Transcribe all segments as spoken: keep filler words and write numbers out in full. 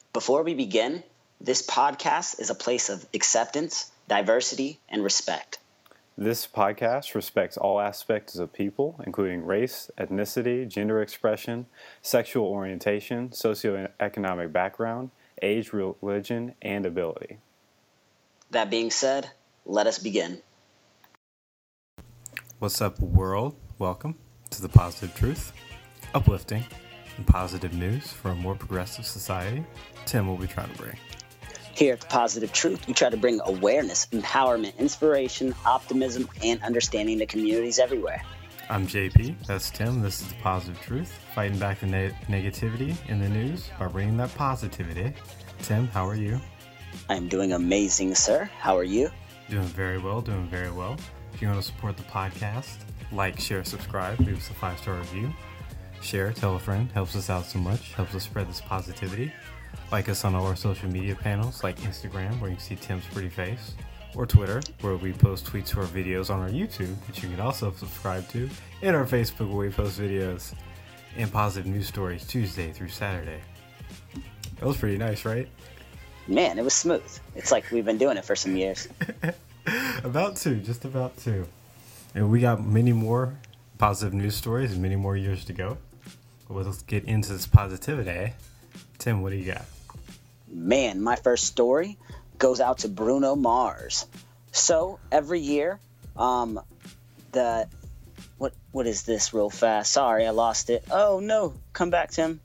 Before we begin, this podcast is a place of acceptance, diversity, and respect. This podcast respects all aspects of people, including race, ethnicity, gender expression, sexual orientation, socioeconomic background, age, religion, and ability. That being said, let us begin. What's up, world? Welcome to the Positive Truth, uplifting and positive news for a more progressive society. Tim, what are we trying to bring? Here at the Positive Truth, we try to bring awareness, empowerment, inspiration, optimism, and understanding to communities everywhere. I'm J P, that's Tim, this is the Positive Truth, fighting back the ne- negativity in the news by bringing that positivity. Tim, how are you? I'm doing amazing, sir. How are you? Doing very well, doing very well. If you want to support the podcast, like, share, subscribe, leave us a five-star review. Share, tell a friend, helps us out so much, helps us spread this positivity. Like us on all our social media panels like Instagram, where you can see Tim's pretty face, or Twitter, where we post tweets to our videos on our YouTube, which you can also subscribe to, and our Facebook, where we post videos and positive news stories Tuesday through Saturday. That was pretty nice, right? Man, it was smooth. It's like we've been doing it for some years. About two, just about two. And we got many more positive news stories and many more years to go. But let's get into this positivity. Tim, what do you got? Man, my first story goes out to Bruno Mars. So every year, um, the what what is this real fast? Sorry, I lost it. Oh no, come back, Tim.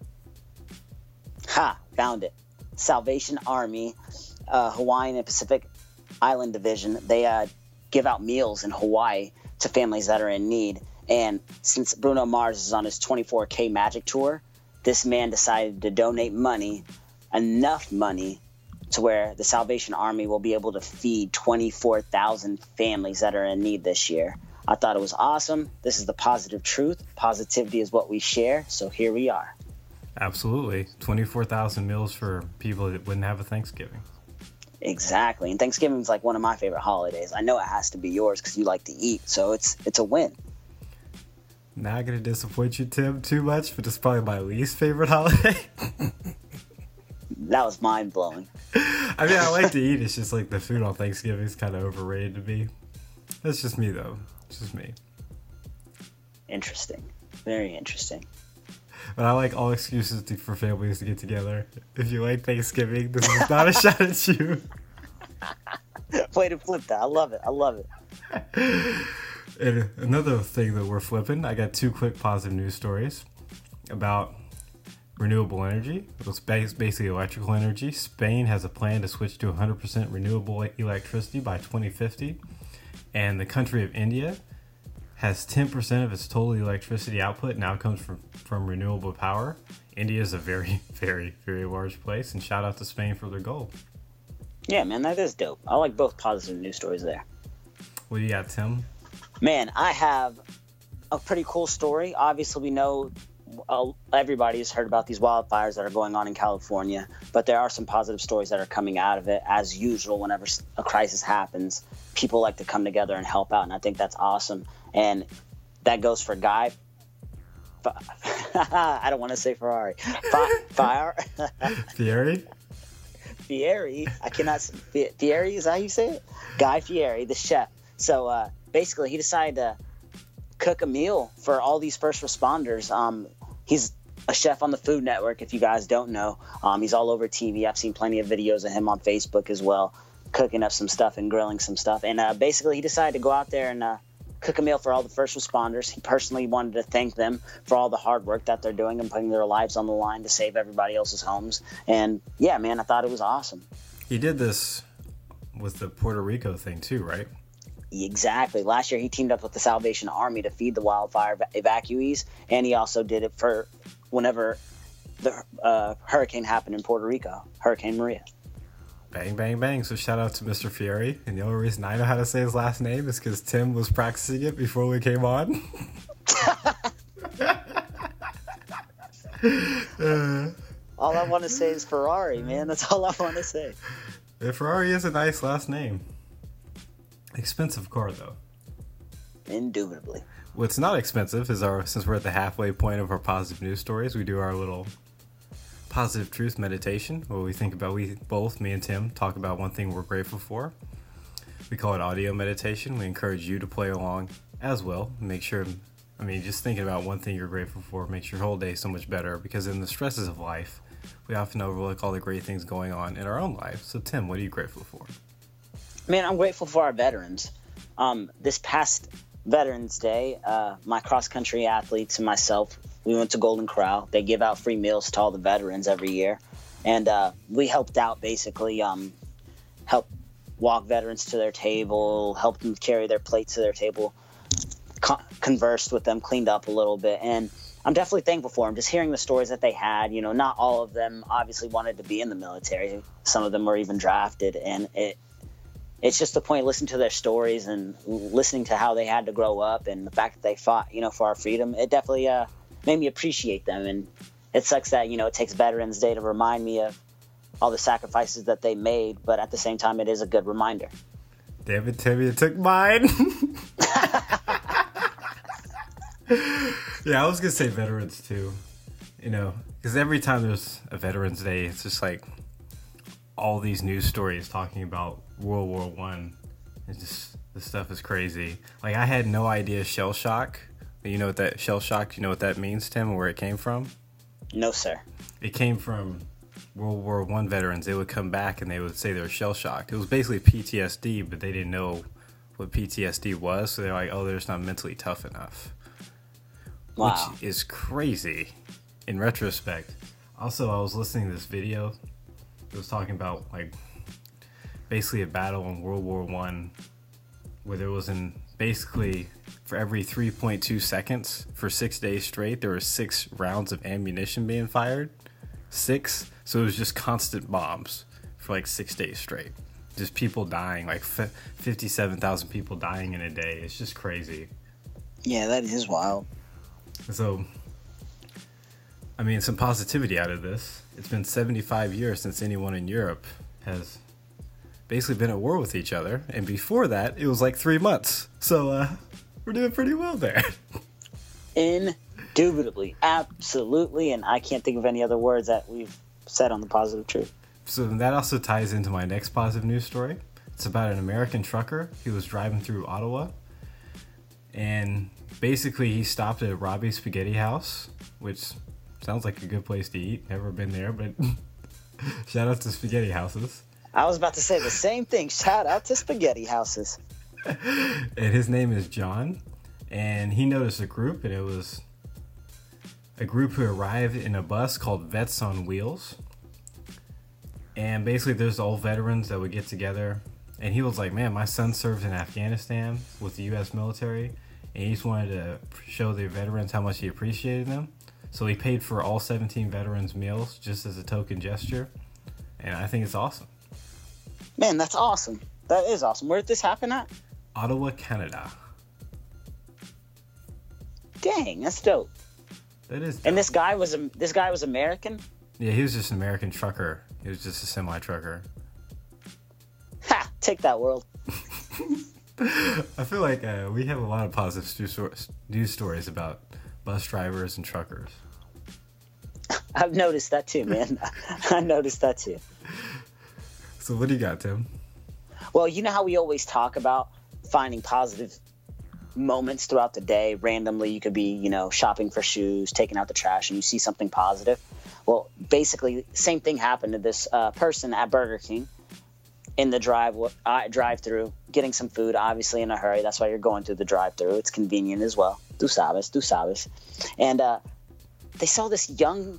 Ha, found it. Salvation Army, uh, Hawaiian and Pacific Island Division. They uh, give out meals in Hawaii to families that are in need. And since Bruno Mars is on his twenty-four K Magic Tour, this man decided to donate money, enough money, to where the Salvation Army will be able to feed twenty-four thousand families that are in need this year. I thought it was awesome. This is the Positive Truth. Positivity is what we share, so here we are. Absolutely. twenty-four thousand meals for people that wouldn't have a Thanksgiving. Exactly. And Thanksgiving is like one of my favorite holidays. I know it has to be yours because you like to eat, so it's it's a win. Not going to disappoint you, Tim, too much, but it's probably my least favorite holiday. That was mind-blowing. I mean, I like to eat. It's just like the food on Thanksgiving is kind of overrated to me. That's just me, though. It's just me. Interesting. Very interesting. But I like all excuses to, for families to get together. If you like Thanksgiving, this is not a shot at you. Way to flip that. I love it. I love it. And another thing that we're flipping, I got two quick positive news stories about renewable energy. It's basically electrical energy. Spain has a plan to switch to one hundred percent renewable electricity by twenty fifty. And the country of India has ten percent of its total electricity output now comes from, from renewable power. India is a very, very, very large place. And shout out to Spain for their goal. Yeah, man, that is dope. I like both positive news stories there. What do you got, Tim? Man, I have a pretty cool story. Obviously, we know uh, everybody's heard about these wildfires that are going on in California, but there are some positive stories that are coming out of it. As usual, whenever a crisis happens, people like to come together and help out, and I think that's awesome. And that goes for Guy. I don't want to say Ferrari. Fire. Fieri? Fieri. I cannot say. Fieri, is that how you say it? Guy Fieri, the chef. So, uh, basically, he decided to cook a meal for all these first responders. Um, he's a chef on the Food Network, if you guys don't know. Um, he's all over T V. I've seen plenty of videos of him on Facebook as well, cooking up some stuff and grilling some stuff. And uh, basically, he decided to go out there and uh, cook a meal for all the first responders. He personally wanted to thank them for all the hard work that they're doing and putting their lives on the line to save everybody else's homes. And, yeah, man, I thought it was awesome. He did this with the Puerto Rico thing, too, right? Exactly. Last year, he teamed up with the Salvation Army to feed the wildfire evacuees, and he also did it for whenever the uh, hurricane happened in Puerto Rico, Hurricane Maria. Bang, bang, bang. So shout out to Mister Fieri. And the only reason I know how to say his last name is because Tim was practicing it before we came on. uh, all I want to say is Ferrari, man. That's all I want to say. Yeah, Ferrari is a nice last name. Expensive car, though. Indubitably. What's not expensive is our, since we're at the halfway point of our positive news stories, we do our little Positive Truth Meditation, where we think about, we both, me and Tim, talk about one thing we're grateful for. We call it audio meditation. We encourage you to play along as well. Make sure, I mean, just thinking about one thing you're grateful for makes your whole day so much better, because in the stresses of life, we often overlook all the great things going on in our own life. So, Tim, what are you grateful for? Man, I'm grateful for our veterans. Um, this past Veterans Day, uh, my cross-country athletes and myself, we went to Golden Corral. They give out free meals to all the veterans every year. And uh, we helped out, basically, um, help walk veterans to their table, help them carry their plates to their table, con- conversed with them, cleaned up a little bit. And I'm definitely thankful for them. Just hearing the stories that they had, you know, not all of them obviously wanted to be in the military. Some of them were even drafted. And it it's just the point of listening to their stories and listening to how they had to grow up and the fact that they fought, you know, for our freedom. It definitely uh, made me appreciate them. And it sucks that, you know, it takes Veterans Day to remind me of all the sacrifices that they made. But at the same time, it is a good reminder. Damn it, Timmy, it took mine. Yeah, I was going to say veterans too. You know, because every time there's a Veterans Day, it's just like all these news stories talking about World War One. It's just, this stuff is crazy. Like, I had no idea shell shock. You know what that shell shock, you know what that means, Tim, and where it came from? No, sir. It came from World War One veterans. They would come back and they would say they were shell shocked. It was basically P T S D, but they didn't know what P T S D was. So they're like, oh, they're just not mentally tough enough. Wow. Which is crazy in retrospect. Also, I was listening to this video. It was talking about, like, basically a battle in World War One, where there was an basically for every three point two seconds for six days straight, there were six rounds of ammunition being fired. Six. So it was just constant bombs for like six days straight. Just people dying, like fifty-seven thousand people dying in a day. It's just crazy. Yeah, that is wild. So, I mean, some positivity out of this. It's been seventy-five years since anyone in Europe has basically been at war with each other. And before that, it was like three months. So, uh, we're doing pretty well there. Indubitably. Absolutely. And I can't think of any other words that we've said on the Positive Truth. So that also ties into my next positive news story. It's about an American trucker. He was driving through Ottawa. And basically, he stopped at Robbie's Spaghetti House, which sounds like a good place to eat. Never been there, but shout out to Spaghetti Houses. I was about to say the same thing. Shout out to Spaghetti Houses. And his name is John. And he noticed a group, and it was a group who arrived in a bus called Vets on Wheels. And basically, there's all veterans that would get together. And he was like, man, my son served in Afghanistan with the U S military. And he just wanted to show the veterans how much he appreciated them. So he paid for all seventeen veterans' meals just as a token gesture. And I think it's awesome. Man, that's awesome. That is awesome. Where did this happen at? Ottawa, Canada. Dang, that's dope. That is dope. And this guy was this guy was American? Yeah, he was just an American trucker. He was just a semi-trucker. Ha! Take that, world. I feel like uh, we have a lot of positive news stories about bus drivers and truckers. I've noticed that too, man. I noticed that too. So what do you got, Tim? Well, you know how we always talk about finding positive moments throughout the day. Randomly, you could be, you know, shopping for shoes, taking out the trash, and you see something positive. Well, basically, same thing happened to this uh, person at Burger King in the drive uh, drive-through, getting some food, obviously in a hurry. That's why you're going through the drive-through. It's convenient as well. Tu sabes, tu sabes. And uh, they saw this young,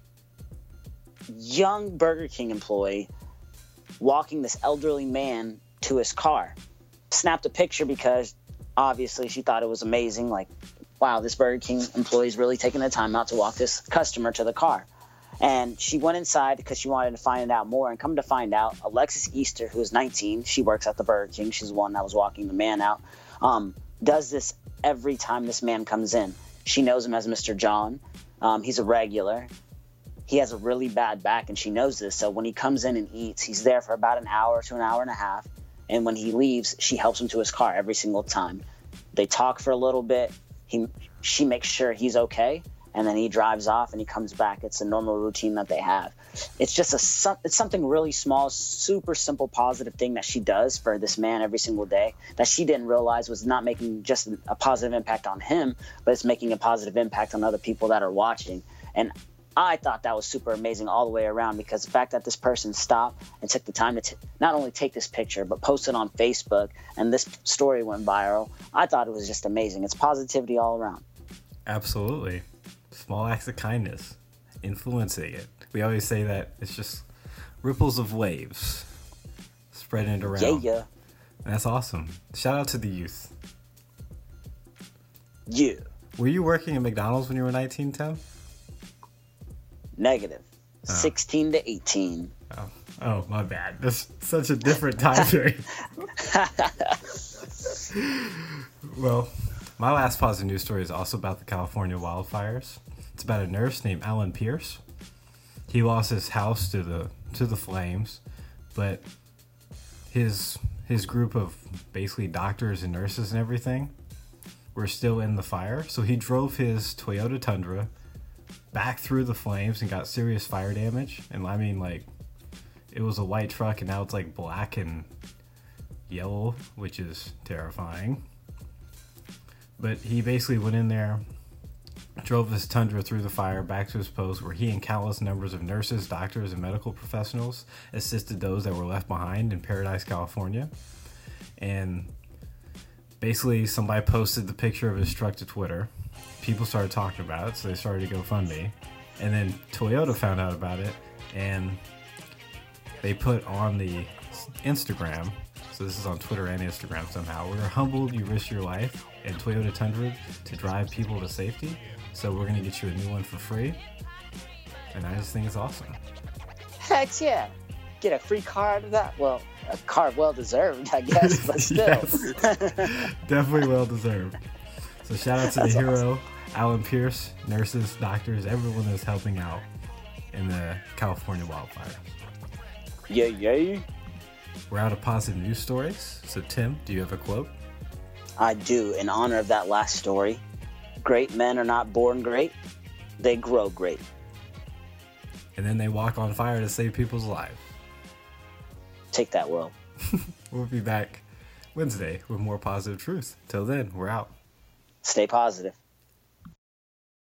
young Burger King employee walking this elderly man to his car. Snapped a picture because obviously she thought it was amazing. Like, wow, this Burger King employee is really taking the time out to walk this customer to the car. And she went inside because she wanted to find out more. And come to find out, Alexis Easter, who is nineteen, she works at the Burger King. She's the one that was walking the man out. Um, does this every time this man comes in. She knows him as Mister John. Um, he's a regular. He has a really bad back, and she knows this. So when he comes in and eats, he's there for about an hour to an hour and a half. And when he leaves, she helps him to his car every single time. They talk for a little bit. He, she makes sure he's okay. and then he drives off and he comes back. It's a normal routine that they have. It's just a it's something really small, super simple, positive thing that she does for this man every single day that she didn't realize was not making just a positive impact on him, but it's making a positive impact on other people that are watching. And I thought that was super amazing all the way around, because the fact that this person stopped and took the time to t- not only take this picture, but post it on Facebook, and this story went viral, I thought it was just amazing. It's positivity all around. Absolutely. Small acts of kindness, influencing it. We always say that it's just ripples of waves spreading it around. Yeah, yeah. And that's awesome. Shout out to the youth. Yeah. Were you working at McDonald's when you were nineteen, Tim? Negative. Oh. sixteen to eighteen. Oh, oh, my bad. That's such a different time period. Well, my last positive news story is also about the California wildfires. It's about a nurse named Alan Pierce. He lost his house to the to the flames, but his his group of basically doctors and nurses and everything were still in the fire. So he drove his Toyota Tundra back through the flames and got serious fire damage. And I mean, like, it was a white truck and now it's like black and yellow, which is terrifying. But he basically went in there, drove his Tundra through the fire back to his post, where he and countless numbers of nurses, doctors, and medical professionals assisted those that were left behind in Paradise, California. And basically somebody posted the picture of his truck to Twitter. People started talking about it, so they started to GoFundMe. And then Toyota found out about it, and they put on the Instagram, so this is on Twitter and Instagram somehow, we're humbled you risked your life and Toyota Tundra to drive people to safety, so we're going to get you a new one for free. And I just think it's awesome. Heck yeah. Get a free car out of that? Well, a car well deserved, I guess, but still. Definitely well deserved. So shout out to That's the hero, awesome. Alan Pierce, nurses, doctors, everyone that's helping out in the California wildfire. Yeah, yeah. We're out of positive news stories. So Tim, do you have a quote? I do, in honor of that last story. Great men are not born great, they grow great. And then they walk on fire to save people's lives. Take that, world. We'll be back Wednesday with more positive truth. Till then, we're out. Stay positive.